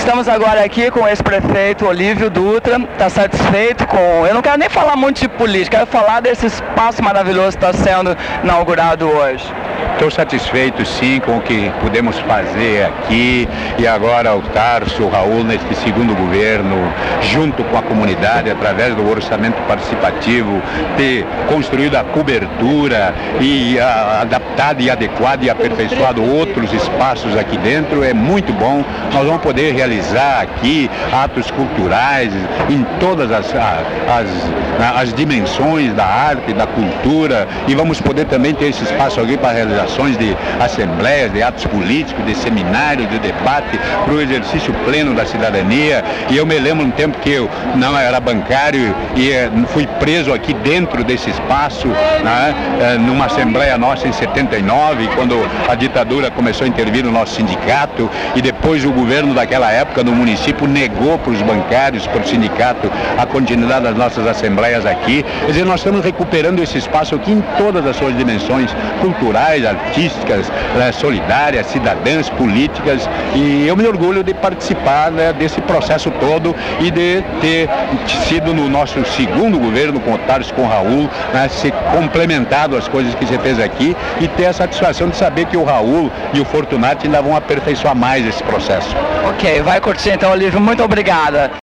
Estamos agora aqui com o ex-prefeito Olívio Dutra. Está satisfeito com... Eu não quero nem falar muito de política, quero falar desse espaço maravilhoso que está sendo inaugurado hoje. Estou satisfeito, sim, com o que pudemos fazer aqui e agora o Tarso, o Raul, neste segundo governo, junto com a comunidade, através do orçamento participativo, ter construído a cobertura e adaptado e adequado e aperfeiçoado outros espaços aqui dentro, é muito bom. Nós vamos poder realizar aqui atos culturais em todas as dimensões da arte, da cultura, e vamos poder também ter esse espaço aqui para realizações de assembleias, de atos políticos, de seminários, de debate, para o exercício pleno da cidadania. E eu me lembro um tempo que eu não era bancário e fui preso aqui dentro desse espaço, né, numa assembleia nossa em 79, quando a ditadura começou a intervir no nosso sindicato, e depois o governo daquela época no município negou para os bancários, para o sindicato, a continuidade das nossas assembleias aqui. Quer dizer, nós estamos recuperando esse espaço aqui em todas as suas dimensões culturais, artísticas, solidárias, cidadãs, políticas, e eu me orgulho de participar, né, desse processo todo e de ter sido no nosso segundo governo com o Tarso, com o Raul, né, se complementado as coisas que você fez aqui e ter a satisfação de saber que o Raul e o Fortunati ainda vão aperfeiçoar mais esse processo. Ok, vai curtir então, Olívio, muito obrigada.